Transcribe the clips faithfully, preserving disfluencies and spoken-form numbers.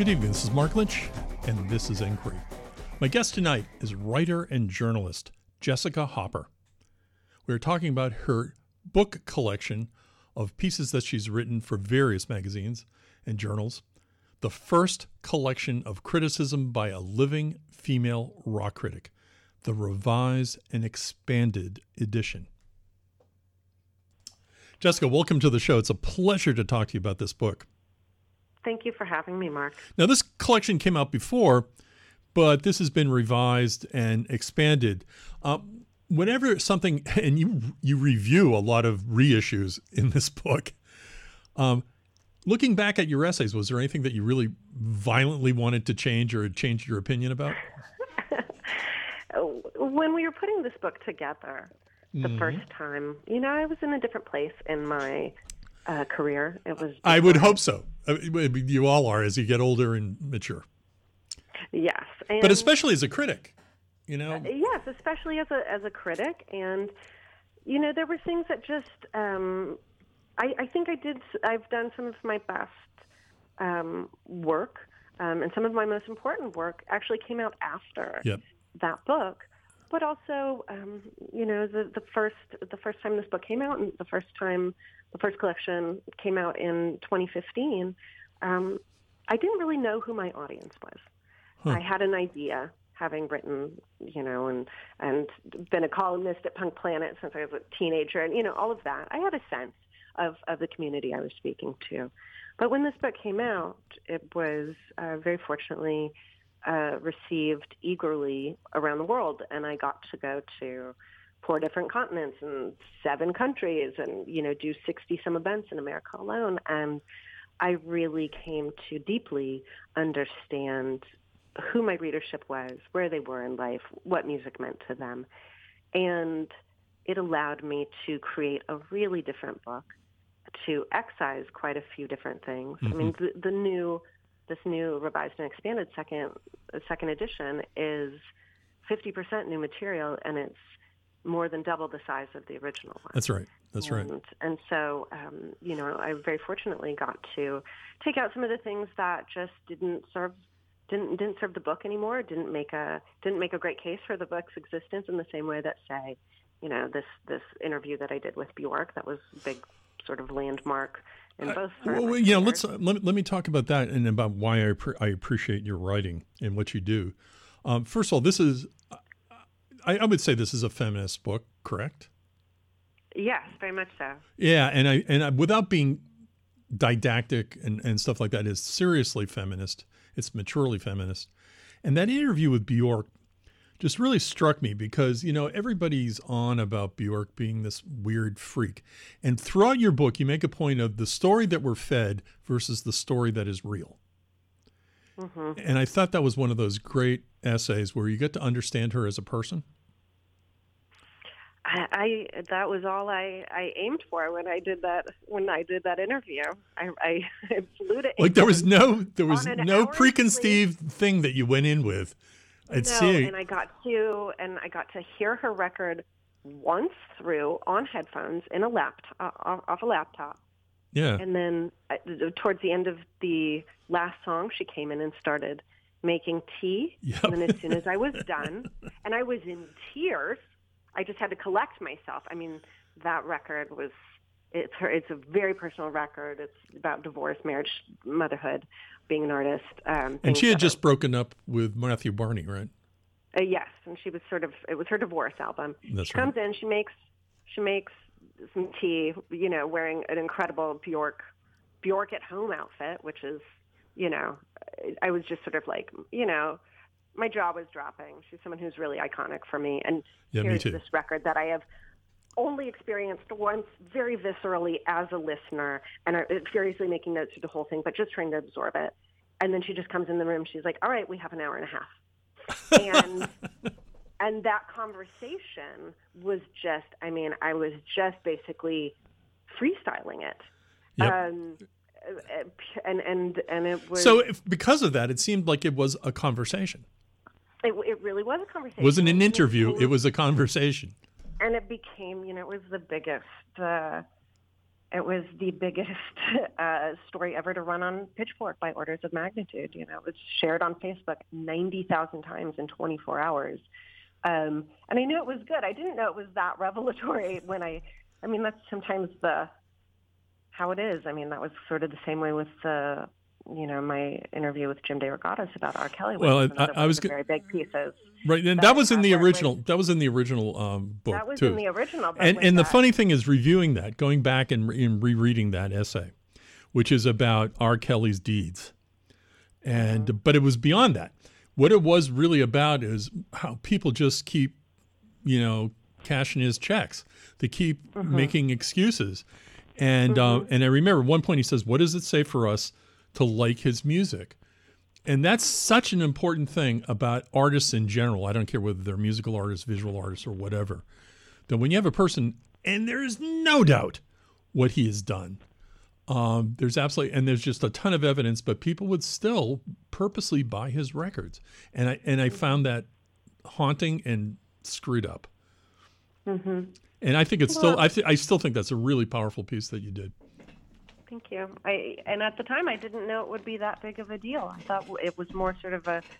Good evening, this is Mark Lynch, and this is Inquiry. My guest tonight is writer and journalist Jessica Hopper. We're talking about her book collection of pieces that she's written for various magazines and journals, the first collection of criticism by a living female rock critic, the revised and expanded edition. Jessica, welcome to the show. It's a pleasure to talk to you about this book. Thank you for having me, Mark. Now, this collection came out before, but this has been revised and expanded. Uh, whenever something, and you you review a lot of reissues in this book, um, looking back at your essays, was there anything that you really violently wanted to change or changed your opinion about? When we were putting this book together the mm-hmm. first time, you know, I was in a different place in my uh, career. It was. I would hope so. I mean, you all are as you get older and mature. Yes, and, but especially as a critic, you know. Uh, yes, especially as a as a critic, and you know, there were things that just. Um, I, I think I did. I've done some of my best um, work, um, and some of my most important work actually came out after yep. that book. But also, um, you know, the, the first the first time this book came out, and the first time the first collection came out in twenty fifteen, um, I didn't really know who my audience was. Huh. I had an idea, having written, you know, and and been a columnist at Punk Planet since I was a teenager, and you know, all of that. I had a sense of, of the community I was speaking to. But when this book came out, it was uh, very fortunately uh, received eagerly around the world, and I got to go to four different continents and seven countries, and you know, do sixty some events in America alone. And I really came to deeply understand who my readership was, where they were in life, what music meant to them. And it allowed me to create a really different book, to excise quite a few different things. Mm-hmm. I mean, the, the new, this new revised and expanded second second edition is fifty percent new material, and it's more than double the size of the original one. That's right. That's and, right. And so, um, you know, I very fortunately got to take out some of the things that just didn't serve didn't didn't serve the book anymore. Didn't make a didn't make a great case for the book's existence in the same way that, say, you know, this this interview that I did with Bjork, that was a big sort of landmark in both. Uh, well, you know, let's uh, let, let me talk about that and about why I pre- I appreciate your writing and what you do. Um, first of all, this is. I, I would say this is a feminist book, correct? Yes, very much so. Yeah, and I and I, without being didactic and, and stuff like that, is seriously feminist. It's maturely feminist. And that interview with Bjork just really struck me because, you know, everybody's on about Bjork being this weird freak. And throughout your book, you make a point of the story that we're fed versus the story that is real. Mm-hmm. And I thought that was one of those great essays where you get to understand her as a person. I, I that was all I, I aimed for when I did that when I did that interview. I, I, I flew to like there was no there was no preconceived sleep. thing that you went in with. I'd no, see. and I got to and I got to hear her record once through on headphones in a laptop off, off a laptop. Yeah. And then uh, towards the end of the last song, she came in and started making tea. Yep. And then as soon as I was done, and I was in tears, I just had to collect myself. I mean, that record was, it's her, it's a very personal record. It's about divorce, marriage, motherhood, being an artist. Um, and she had just are, broken up with Matthew Barney, right? Uh, yes. And she was sort of, it was her divorce album. That's she right. comes in, she makes, she makes some tea, you know, wearing an incredible Bjork, Bjork at home outfit, which is, you know, I was just sort of like, you know, my jaw was dropping. She's someone who's really iconic for me. And yeah, here's me too. this record that I have only experienced once very viscerally as a listener, and I'm furiously making notes through the whole thing, but just trying to absorb it. And then she just comes in the room. She's like, all right, we have an hour and a half. And and that conversation was just, I mean, I was just basically freestyling it. Yep. Um, and, and, and it was... So if, because of that, it seemed like it was a conversation. It, it really was a conversation. It wasn't an interview. It was a conversation. And it became, you know, it was the biggest, uh, it was the biggest uh, story ever to run on Pitchfork by orders of magnitude. You know, it was shared on Facebook ninety thousand times in twenty-four hours. Um, and I knew it was good. I didn't know it was that revelatory when I, I mean, that's sometimes the, how it is. I mean, that was sort of the same way with the, you know, my interview with Jim DeRogatis about R. Kelly. Well, was I, I was g- very big pieces. Right, and that, that was in the where- original. That was in the original um, book That was too. in the original. But and with and the that- funny thing is, reviewing that, going back and, re- and rereading that essay, which is about R. Kelly's deeds, and Mm-hmm. but it was beyond that. What it was really about is how people just keep, you know, cashing his checks. They keep Mm-hmm. making excuses, and uh, and I remember at one point he says, "What does it say for us to like his music?" And that's such an important thing about artists in general. I don't care whether they're musical artists, visual artists, or whatever. That when you have a person, and there is no doubt what he has done, um, there's absolutely, and there's just a ton of evidence, but people would still purposely buy his records. And I and I found that haunting and screwed up. Mm-hmm. And I think it's still, Well- I, th- I still think that's a really powerful piece that you did. Thank you. I and at the time I didn't know it would be that big of a deal. I thought it was more sort of a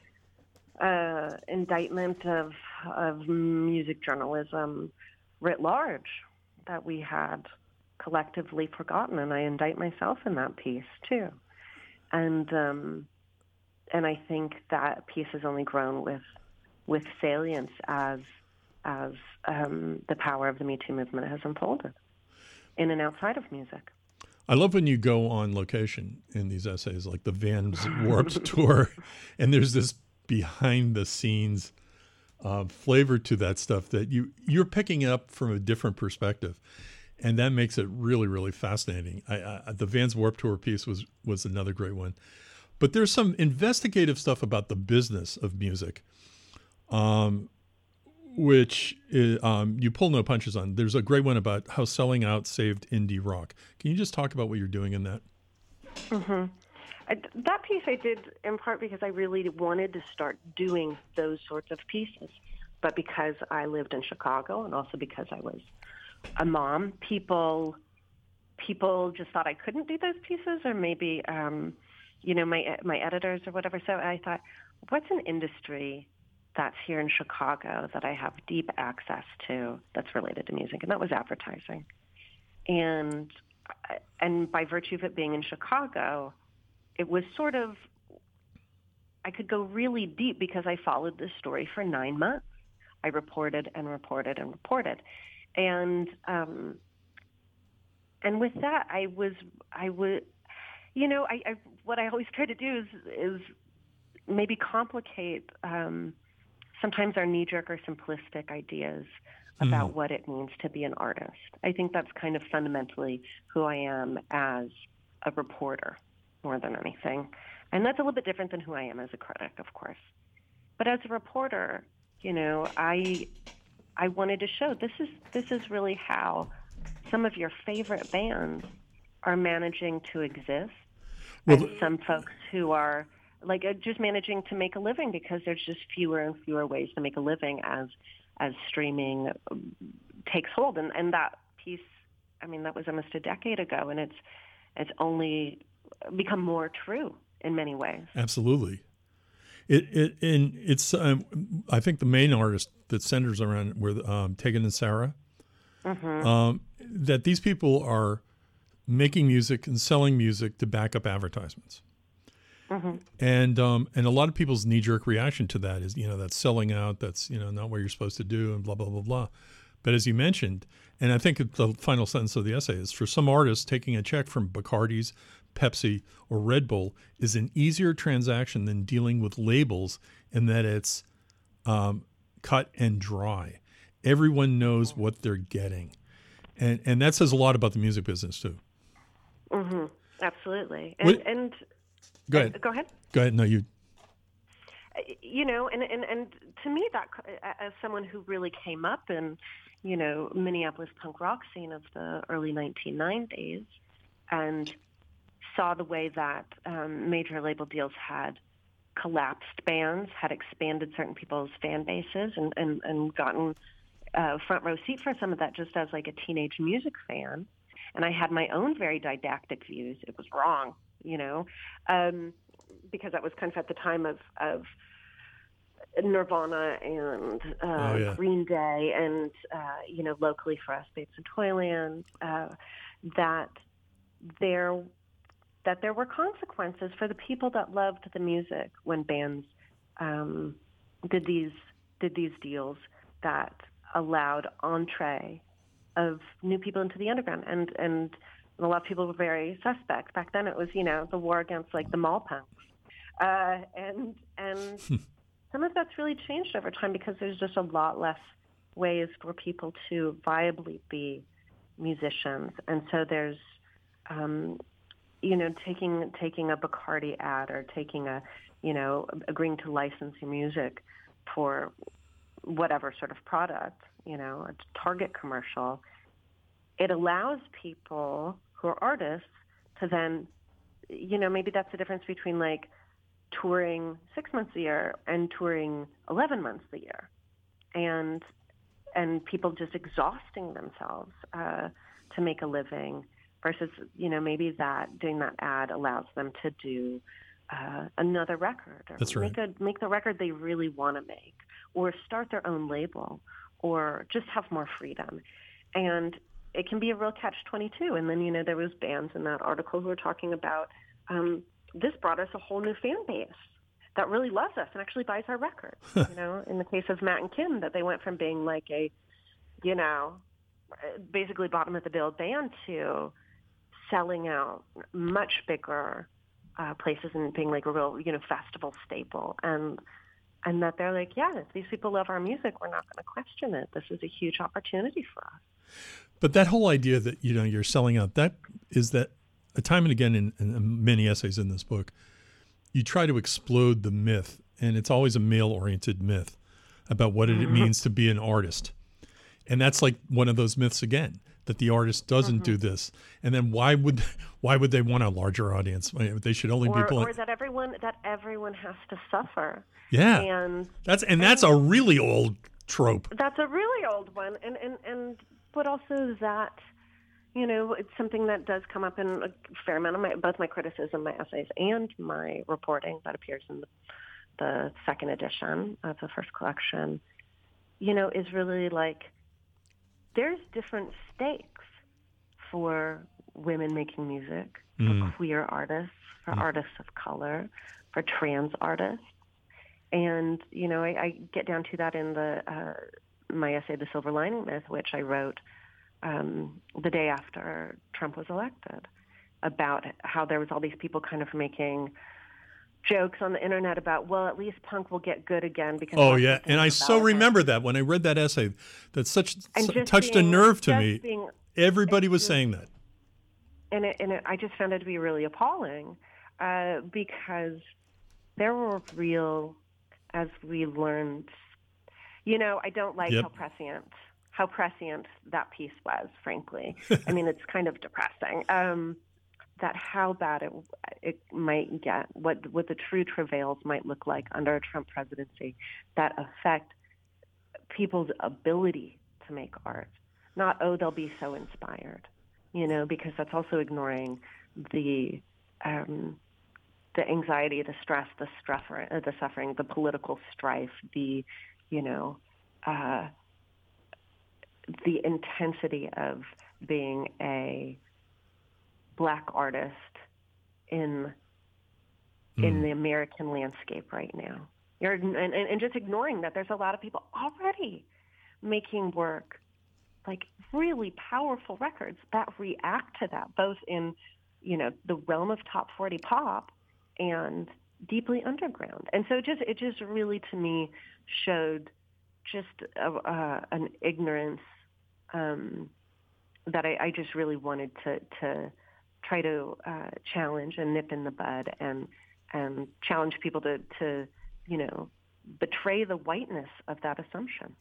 uh, indictment of of music journalism writ large that we had collectively forgotten, and I indict myself in that piece too. And um, and I think that piece has only grown with with salience as as um, the power of the Me Too movement has unfolded in and outside of music. I love when you go on location in these essays, like the Vans Warped Tour, and there's this behind the scenes uh, flavor to that stuff that you you're picking up from a different perspective, and that makes it really really fascinating. I, I, the Vans Warped Tour piece was was another great one, but there's some investigative stuff about the business of music, um, which is, um, you pull no punches on. There's a great one about how selling out saved indie rock. Can you just talk about what you're doing in that? Mm-hmm. I, that piece I did in part because I really wanted to start doing those sorts of pieces. But because I lived in Chicago and also because I was a mom, people people just thought I couldn't do those pieces, or maybe, um, you know, my my editors or whatever. So I thought, what's an industry that's here in Chicago that I have deep access to that's related to music? And that was advertising. And and by virtue of it being in Chicago, it was sort of, I could go really deep because I followed this story for nine months. I reported and reported and reported. And um, and with that, I was, I would, you know, I, I what I always try to do is, is maybe complicate um, sometimes our knee-jerk or simplistic ideas about mm. what it means to be an artist. I think that's kind of fundamentally who I am as a reporter more than anything. And that's a little bit different than who I am as a critic, of course. But as a reporter, you know, I I wanted to show this is this is really how some of your favorite bands are managing to exist. Well, and some folks who are like uh, just managing to make a living because there's just fewer and fewer ways to make a living as as streaming takes hold. And, and that piece, I mean, that was almost a decade ago, and it's it's only become more true in many ways. Absolutely. It it and it's um, I think the main artist that centers around were um, Tegan and Sara. Mm-hmm. Um, that these people are making music and selling music to back up advertisements. Mm-hmm. And um, and a lot of people's knee-jerk reaction to that is, you know, that's selling out, that's, you know, not what you're supposed to do, and blah, blah, blah, blah. But as you mentioned, and I think the final sentence of the essay is, for some artists, taking a check from Bacardi's, Pepsi, or Red Bull is an easier transaction than dealing with labels in that it's um, cut and dry. Everyone knows what they're getting. And and that says a lot about the music business, too. Mm-hmm. Absolutely. And, what, and Go ahead. Uh, go ahead. Go ahead. No, you. You know, and, and, and to me, that as someone who really came up in, you know, Minneapolis punk rock scene of the early nineteen nineties and saw the way that um, major label deals had collapsed bands, had expanded certain people's fan bases, and, and, and gotten a front row seat for some of that just as like a teenage music fan. and I had my own very didactic views. It was wrong, you know, um, because that was kind of at the time of, of Nirvana and uh, oh, yeah. Green Day and, uh, you know, locally for us, Babes in Toyland, uh, that there that there were consequences for the people that loved the music when bands um, did these did these deals that allowed entree of new people into the underground. And, and a lot of people were very suspect. Back then it was, you know, the war against like the mall punks. Uh, and and some of that's really changed over time because there's just a lot less ways for people to viably be musicians. And so there's, um, you know, taking taking a Bacardi ad or taking a, you know, agreeing to license your music for whatever sort of product, you know, a Target commercial. It allows people who are artists to then, you know, maybe that's the difference between like touring six months a year and touring eleven months a year, and and people just exhausting themselves uh, to make a living versus, you know, maybe that doing that ad allows them to do uh, another record or That's right. make a make the record they really want to make, or start their own label, or just have more freedom. And it can be a real catch twenty-two. And then, you know, there was bands in that article who were talking about um, this brought us a whole new fan base that really loves us and actually buys our records. You know, in the case of Matt and Kim, that they went from being like a, you know, basically bottom of the bill band to selling out much bigger uh, places and being like a real, you know, festival staple. And and that they're like, yeah, if these people love our music, we're not going to question it. This is a huge opportunity for us. But that whole idea that, you know, you're selling out, that is that a time and again in, in many essays in this book, you try to explode the myth, and it's always a male-oriented myth about what it means to be an artist. And that's like one of those myths again, that the artist doesn't mm-hmm. do this. And then why would why would they want a larger audience? I mean, they should only or, be playing. Or that everyone that everyone has to suffer. Yeah, and that's and that's and, a really old trope. That's a really old one, and and and but also that, you know, it's something that does come up in a fair amount of my, both my criticism, my essays, and my reporting that appears in the, the second edition of the first collection, you know, is really like there's different stakes for women making music, for mm. queer artists, for mm. artists of color, for trans artists. And, you know, I, I get down to that in the uh, my essay, The Silver Lining Myth, which I wrote um, the day after Trump was elected, about how there was all these people kind of making jokes on the internet about, well, at least punk will get good again. Because oh, yeah. And I so remember that when I read that essay, that such so, touched being, a nerve to me. Being, Everybody was saying that. And, it, and it, I just found it to be really appalling uh, because there were real, as we learned, you know, I don't like yep. how prescient, how prescient that piece was, frankly. I mean, it's kind of depressing. Um, that how bad it it might get, what what the true travails might look like under a Trump presidency that affect people's ability to make art. Not, oh, they'll be so inspired, you know, because that's also ignoring the um, the anxiety, the stress, the struffer, uh, the suffering, the political strife, the, you know, uh, the intensity of being a Black artist in mm. in the American landscape right now. You're, and, and, and just ignoring that there's a lot of people already making work, like really powerful records that react to that, both in, you know, the realm of top forty pop and deeply underground. And so it just it just really, to me, showed just a, uh, an ignorance um, that I, I just really wanted to to try to uh, challenge and nip in the bud, and and challenge people to, to, you know, betray the whiteness of that assumption.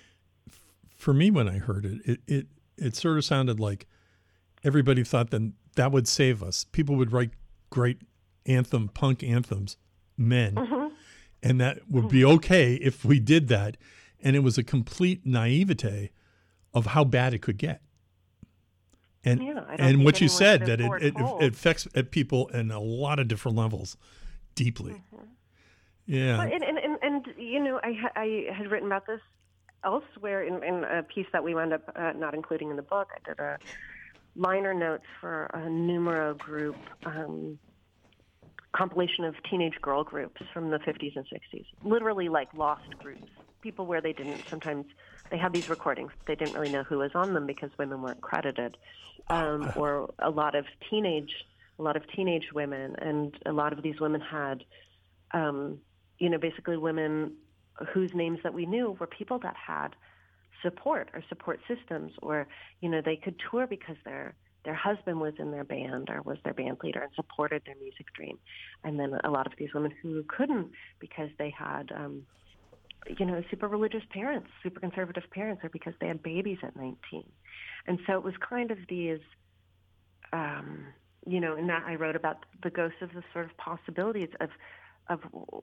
For me, when I heard it, it it, it sort of sounded like everybody thought that that would save us. People would write great anthem, punk anthems, men, mm-hmm. and that would be okay if we did that. And it was a complete naivete of how bad it could get. And Yeah, I don't and think what you anyone said, could have that it, it, foretold. it affects at people in a lot of different levels, deeply. Mhm. Yeah. Well, and, and, and, and, you know, I, ha- I had written about this elsewhere in, in a piece that we wound up uh, not including in the book. I did a liner notes for a numero group um, compilation of teenage girl groups from the fifties and sixties, literally like lost groups, people where they didn't sometimes, they had these recordings, but they didn't really know who was on them because women weren't credited, um, or a lot of teenage, a lot of teenage women, and a lot of these women had, um, you know, basically women whose names that we knew were people that had support or support systems, or, you know, they could tour because their their husband was in their band or was their band leader and supported their music dream. And then a lot of these women who couldn't because they had, um, you know, super religious parents, super conservative parents, or because they had babies at nineteen. And so it was kind of these, um, you know, in that I wrote about the ghosts of the sort of possibilities of of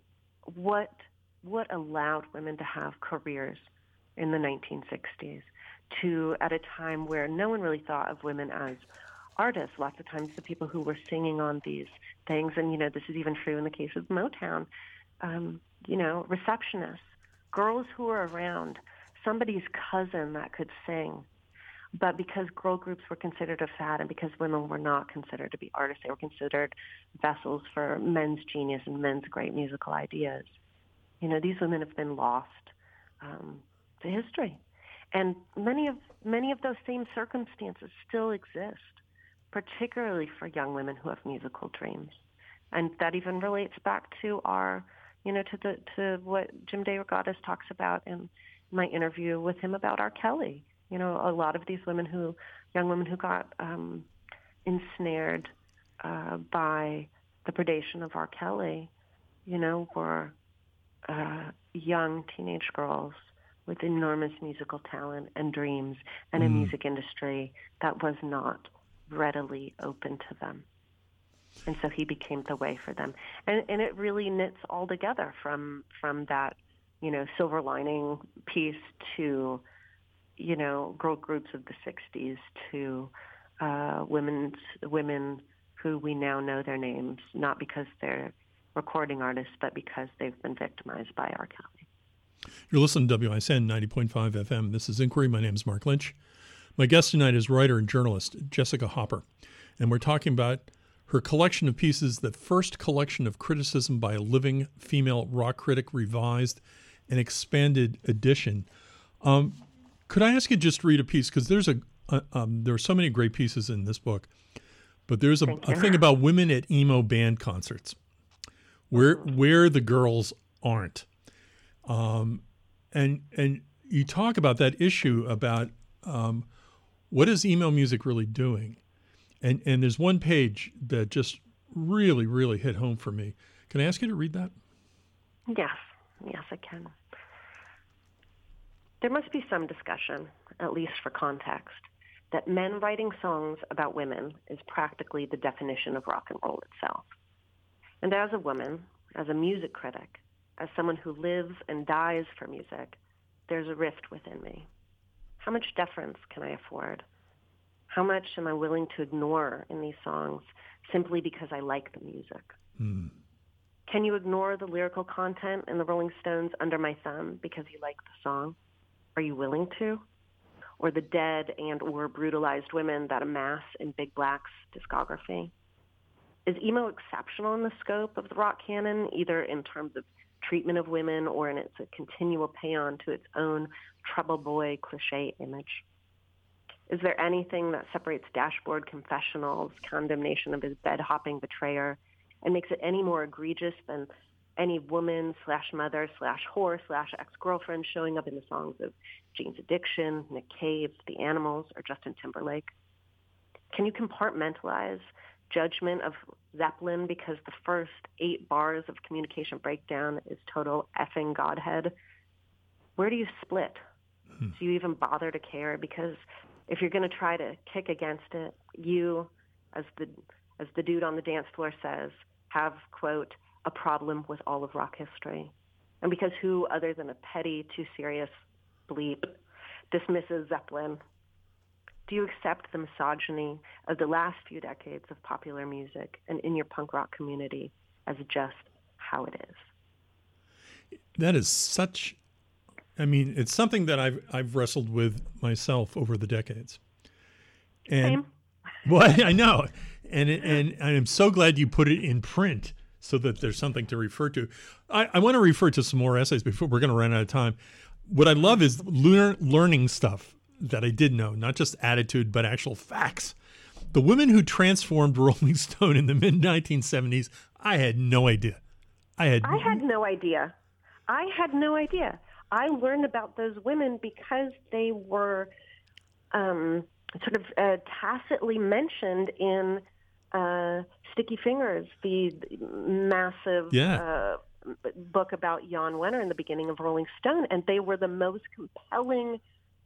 what what allowed women to have careers in the nineteen sixties, to at a time where no one really thought of women as artists. Lots of times the people who were singing on these things, and, you know, this is even true in the case of Motown, um, you know, receptionists, girls who were around, somebody's cousin that could sing. But because girl groups were considered a fad, and because women were not considered to be artists, they were considered vessels for men's genius and men's great musical ideas. You know, these women have been lost um, to history. And many of many of those same circumstances still exist, particularly for young women who have musical dreams. And that even relates back to our, you know, to the to what Jim DeRogatis talks about in my interview with him about R. Kelly. You know, a lot of these women who, young women who got um, ensnared uh, by the predation of R. Kelly, you know, were uh, young teenage girls with enormous musical talent and dreams and a Mm. music industry that was not readily open to them. And so he became the way for them. And, and it really knits all together from from that, you know, silver lining piece to, you know, girl groups of the sixties to uh, women's, women who we now know their names, not because they're recording artists, but because they've been victimized by R. Kelly. You're listening to W I S N ninety point five F M. This is Inquiry. My name is Mark Lynch. My guest tonight is writer and journalist Jessica Hopper, and we're talking about her collection of pieces, the first collection of criticism by a living female rock critic, revised and expanded edition. Um, could I ask you just to read a piece? Because there's a, a um, there are so many great pieces in this book, but there's a, a thing about women at emo band concerts, where Mm-hmm. where the girls aren't. Um, and and you talk about that issue about um, what is emo music really doing, and and there's one page that just really really hit home for me. Can I ask you to read that? Yes, yes, I can. There must be some discussion, at least for context, that men writing songs about women is practically the definition of rock and roll itself. And as a woman, as a music critic, as someone who lives and dies for music, there's a rift within me. How much deference can I afford? How much am I willing to ignore in these songs simply because I like the music? Mm. Can you ignore the lyrical content in the Rolling Stones' Under My Thumb because you like the song? Are you willing to? Or the dead and or brutalized women that amass in Big Black's discography? Is emo exceptional in the scope of the rock canon, either in terms of treatment of women or in its a continual paean to its own trouble boy cliche image? Is there anything that separates Dashboard Confessional's condemnation of his bed-hopping betrayer and makes it any more egregious than any woman slash mother slash whore slash ex-girlfriend showing up in the songs of Jane's Addiction, Nick Cave, The Animals, or Justin Timberlake? Can you compartmentalize judgment of Zeppelin because the first eight bars of Communication Breakdown is total effing Godhead? Where do you split? Hmm. Do you even bother to care? Because if you're going to try to kick against it, you, as the as the dude on the dance floor says, have, quote, a problem with all of rock history. And because who other than a petty, too serious bleep dismisses Zeppelin, Do you accept the misogyny of the last few decades of popular music and in your punk rock community as just how it is? That is such, I mean, it's something that I've I've wrestled with myself over the decades. And, Same. Well, I know. And, it, and I'm so glad you put it in print so that there's something to refer to. I, I want to refer to some more essays before we're going to run out of time. What I love is lear, learning stuff that I did know, not just attitude, but actual facts. The women who transformed Rolling Stone in the mid nineteen seventies, I had no idea. I had I had no idea. I had no idea. I learned about those women because they were um, sort of uh, tacitly mentioned in uh, Sticky Fingers, the massive yeah. uh, book about Jan Wenner in the beginning of Rolling Stone, and they were the most compelling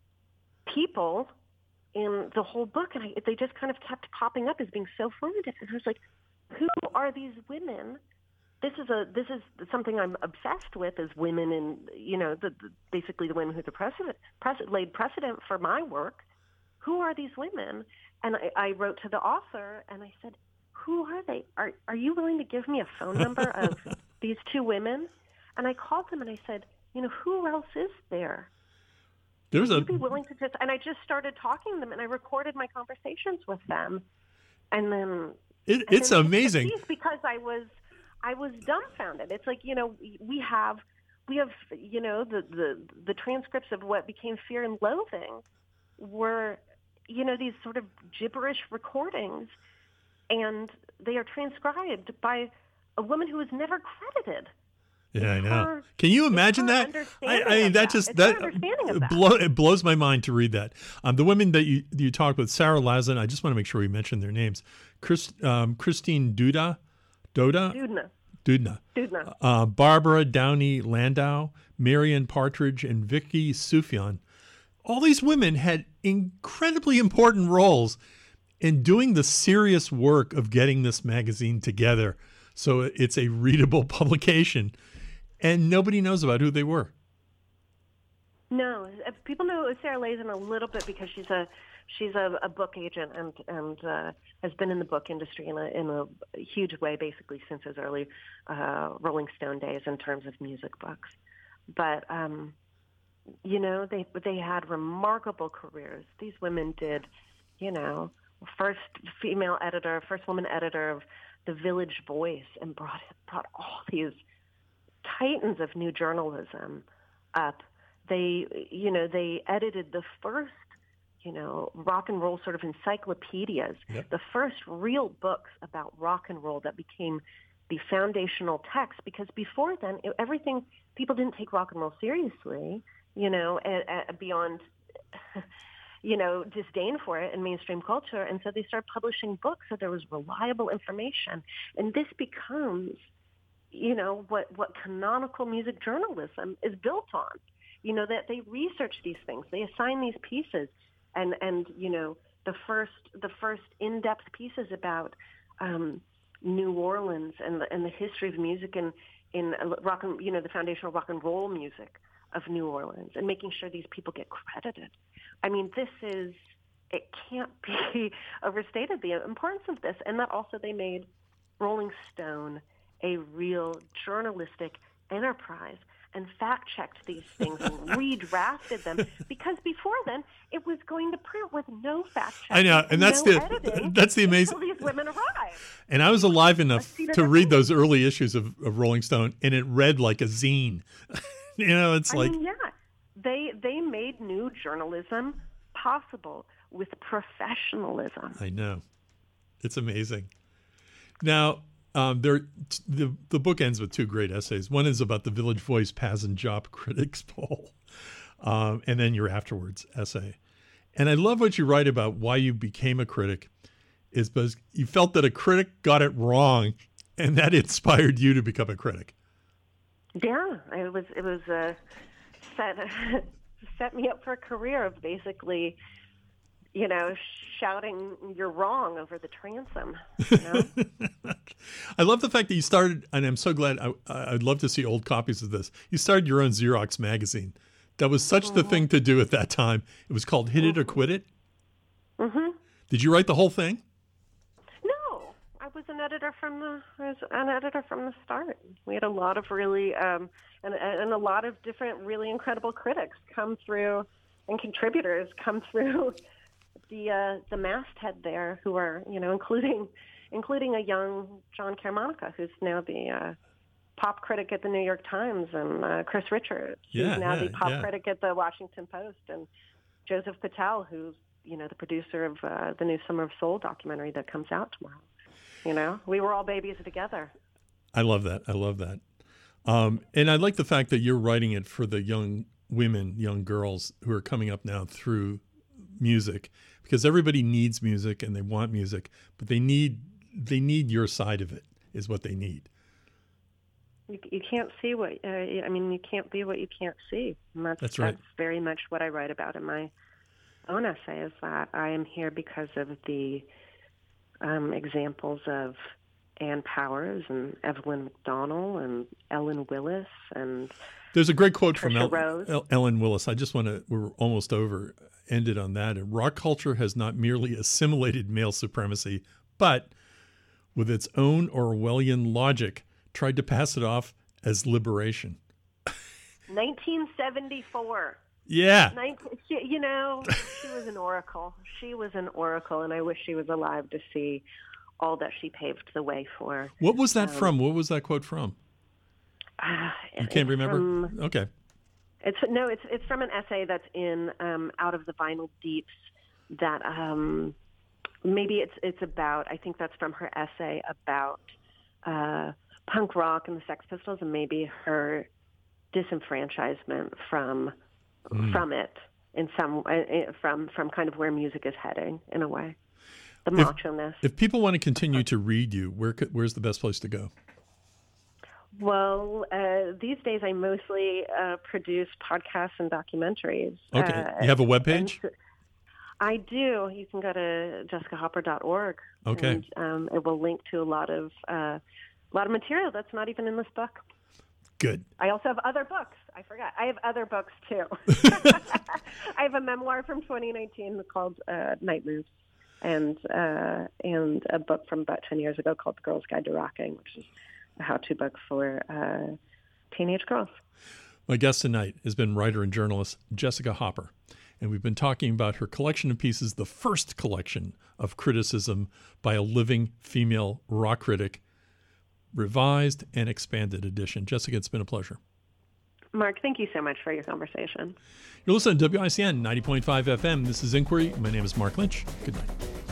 people in the whole book, and I, they just kind of kept popping up as being so formative. And I was like, who are these women? This is a this is something I'm obsessed with, is women, and you know, the, the basically the women who the precedent, precedent laid precedent for my work. Who are these women? And I, I wrote to the author, and I said, who are they? Are are you willing to give me a phone number of these two women? And I called them, and I said, you know, who else is there? There's Would a. you be willing to just? And I just started talking to them, and I recorded my conversations with them, and then It, and it's then amazing because I was. I was dumbfounded. It's like, you know, we have, we have, you know, the, the, the transcripts of what became Fear and Loathing were, you know, these sort of gibberish recordings, and they are transcribed by a woman who was never credited. Yeah, I know. Her, Can you imagine that? I, I mean, that, that just that, that. Blow, it blows my mind to read that. Um, the women that you you talked with, Sarah Laslin, I just want to make sure we mention their names. Chris, um, Christine Duda. Doda? Dudna. Dudna. Dudna. Uh, Barbara Downey Landau, Marion Partridge, and Vicky Sufjan. All these women had incredibly important roles in doing the serious work of getting this magazine together so it's a readable publication. And nobody knows about who they were. No. People know Sarah Laslin a little bit because she's a She's a, a book agent and and uh, has been in the book industry in a in a huge way, basically since his early uh, Rolling Stone days in terms of music books. But um, you know, they they had remarkable careers. These women did, you know, first female editor, first woman editor of The Village Voice, and brought brought all these titans of new journalism up. They, you know, they edited the first, you know, rock and roll sort of encyclopedias, yep. the first real books about rock and roll that became the foundational text, because before then, it, everything, people didn't take rock and roll seriously, you know, at, at beyond, you know, disdain for it in mainstream culture. And so they started publishing books, so there was reliable information. And this becomes, you know, what, what canonical music journalism is built on, you know, that they research these things, they assign these pieces. And, and you know, the first the first in-depth pieces about um, New Orleans and the, and the history of music in, in rock and, you know, the foundational rock and roll music of New Orleans, and making sure these people get credited. I mean, this is, it can't be overstated, the importance of this. And that also they made Rolling Stone a real journalistic enterprise and fact-checked these things and redrafted them, because before then it was going to print with no fact-checking. I know, and that's no the editing that's the amazing. Until these women arrived. And I was alive enough to read those early issues of, of Rolling Stone, and it read like a zine. You know, it's I like mean, yeah, they they made new journalism possible with professionalism. I know, it's amazing. Now. Um, there, the the book ends with two great essays. One is about the Village Voice Paz and Jop Critics Poll, um, and then your afterwards essay. And I love what you write about why you became a critic, is because you felt that a critic got it wrong, and that inspired you to become a critic. Yeah, it was it was uh, set set me up for a career of basically, you know, shouting "you're wrong" over the transom. You know? I love the fact that you started, and I'm so glad. I, I'd love to see old copies of this. You started your own Xerox magazine. That was such mm-hmm. the thing to do at that time. It was called Hit It or Quit It. Mm-hmm. Did you write the whole thing? No, I was an editor from the I was an editor from the start. We had a lot of really um, and and a lot of different really incredible critics come through and contributors come through the uh, the masthead there, who are you know including including a young John Carmonica, who's now the uh, pop critic at the New York Times, and uh, Chris Richards, Yeah, who's now yeah, the pop yeah. critic at the Washington Post, and Joseph Patel, who's you know the producer of uh, the new Summer of Soul documentary that comes out tomorrow. You know, we were all babies together. I love that. I love that. Um, and I like the fact that you're writing it for the young women, young girls who are coming up now through music, because everybody needs music and they want music, but they need they need your side of it is what they need. You, you can't see what uh, I mean. You can't be what you can't see. And that's, That's right. That's very much what I write about in my own essay. Is that I am here because of the um, examples of Ann Powers and Evelyn McDonnell and Ellen Willis and There's a great quote from Trisha El- Rose. El- Ellen Willis. I just want to, we're almost over, ended on that. And rock culture has not merely assimilated male supremacy, but with its own Orwellian logic, tried to pass it off as liberation. nineteen seventy-four. Yeah. nineteen, she, you know, she was an oracle. She was an oracle, and I wish she was alive to see all that she paved the way for. What was that Um, from? What was that quote from? Uh, You can't it's remember? from- Okay. It's no, it's it's from an essay that's in um, Out of the Vinyl Deeps. That um, maybe it's it's about. I think that's from her essay about uh, punk rock and the Sex Pistols, and maybe her disenfranchisement from Mm. from it in some uh, from from kind of where music is heading in a way. The If- macho-ness. If people want to continue to read you, where could, where's the best place to go? Well, uh, these days I mostly uh, produce podcasts and documentaries. Okay. Uh, You have a and webpage? so- I do. You can go to jessica hopper dot org. Okay. And um, it will link to a lot of uh, a lot of material that's not even in this book. Good. I also have other books. I forgot. I have other books too. I have a memoir from twenty nineteen called uh, Night Moves, and uh, and a book from about ten years ago called The Girl's Guide to Rocking, which is a how-to book for uh, teenage girls. My guest tonight has been writer and journalist Jessica Hopper, and we've been talking about her collection of pieces, the first collection of criticism by a living female rock critic, revised and expanded edition. Jessica, it's been a pleasure. Mark, thank you so much for your conversation. You're listening to W I C N ninety point five F M. This is Inquiry. My name is Mark Lynch. Good night.